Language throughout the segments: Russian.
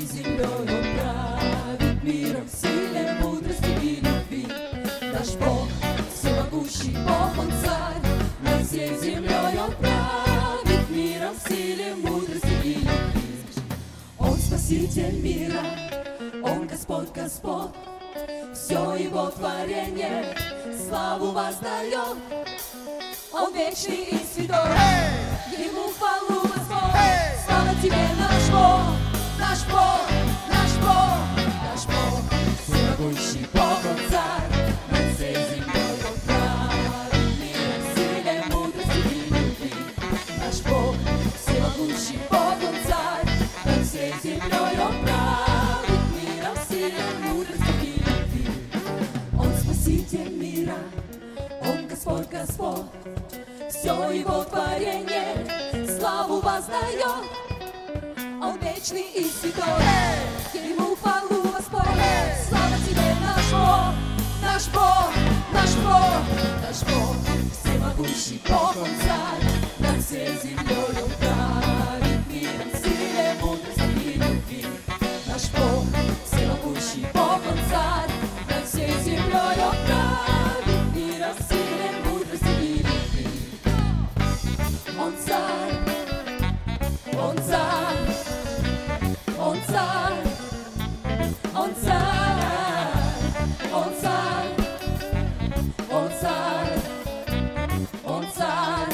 землей Он правит миром в силе, мудрости и любви. Наш Бог, всемогущий Бог, Он царь, над всей землей Он правит миром в силе, мудрости и любви. Он спаситель мира, Он Господь, Господь, все Его творение славу воздает. Он вечный и святой, Ему хвалу Господь. Слава Тебе, наш Бог, наш Бог, наш Бог, наш Бог, всемогущий Бог, Он царь, над всей землей Он правит миром в силе, мудрости и любви. Наш Бог, всемогущий Бог, Он царь, над всей землей Он правит миром в силе, мудрости и любви. Он спаситель мира, Он Господь, Господь, все Его творение славу воздает. Он вечный и святой, Ему хвалу Господь. Слава Тебе, наш Бог, наш Бог, наш Бог, наш Бог, всемогущий Бог, Он царь, над всей землей Он правит миром в силе, мудрости и любви. Наш Бог, всемогущий Бог, Он царь, над всей землей Он правит миром в силе, мудрости и любви. Он царь, Он царь, Он царь, Он царь, Он царь, Он царь, Он царь.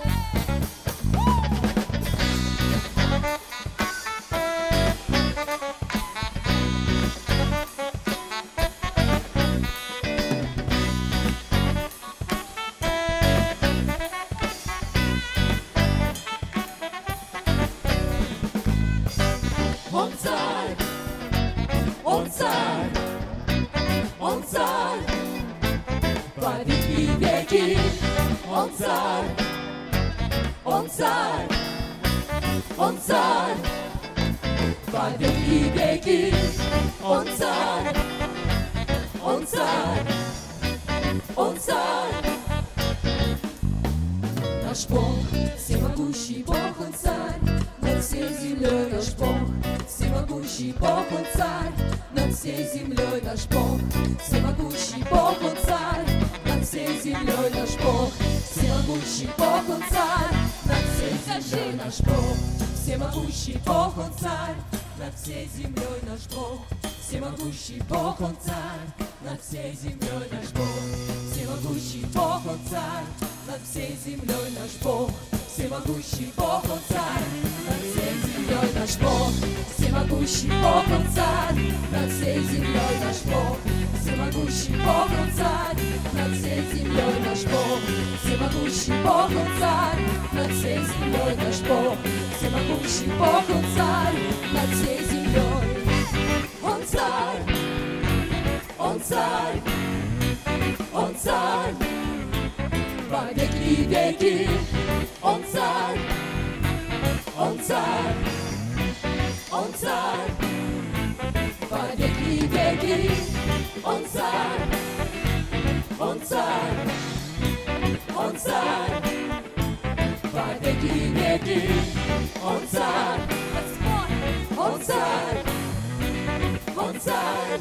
Он царь, Он царь, Он царь, во веки веки. Он царь, Он царь, Он царь, во веки веки. Он царь, Он царь, Он царь. Наш Бог, всемогущий Бог, Он царь, над всей землей. Наш Бог, всемогущий Бог, Он царь, над всей землей. Наш Бог, всемогущий Бог, Он царь, над всей землей. Наш Бог, всемогущий Бог, Он царь, над всей землей. Наш Бог, всемогущий Бог, Он царь, над всей землей. Наш Бог, всемогущий Бог, Он царь, над всей землей. Наш Бог, всемогущий Бог, Он царь, над всей землей. Наш Бог, всемогущий Бог, Он царь, над всей землей. Наш Бог, всемогущий Бог, Он царь, над всей землей. Наш Бог, всемогущий Бог, Он царь, над всей землей. Наш Бог, всемогущий Бог, Он царь, над всей землей. Наш Бог, всемогущий Бог, Он царь, над всей землей. Он царь, Он царь, Он царь, во веки веки. Он царь, Он царь, Он царь, во веки веки. Он царь, Он царь, Он царь, во веки веки. Он царь, Он царь, Он царь.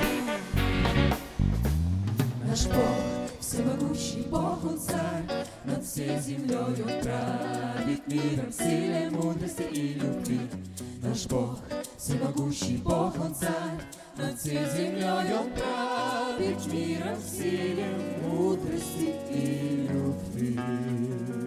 Наш Бог, всемогущий Бог, Он царь, над всей землей Он правит миром в силе, мудрости и любви. Наш Бог, всемогущий Бог, Он царь, над всей землей Он правит миром в силе, мудрости и любви.